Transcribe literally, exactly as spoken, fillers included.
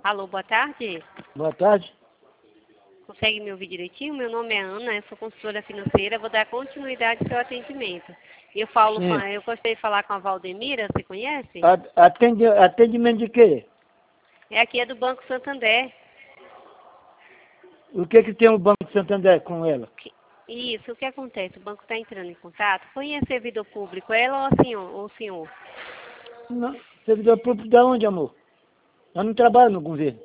Alô, boa tarde. Boa tarde. Consegue me ouvir direitinho? Meu nome é Ana, eu sou consultora financeira, vou dar continuidade ao seu atendimento. Eu falo, Sim. com- eu gostaria de falar com a Valdemira, você conhece? A- Atende, atendimento de quê? É aqui, é do Banco Santander. O que que tem o Banco de Santander com ela? Que- Isso, o que acontece? O banco está entrando em contato. Quem é servidor público, ela ou, a senhor, ou o senhor? Não, servidor público da onde, amor? Eu não trabalho no governo.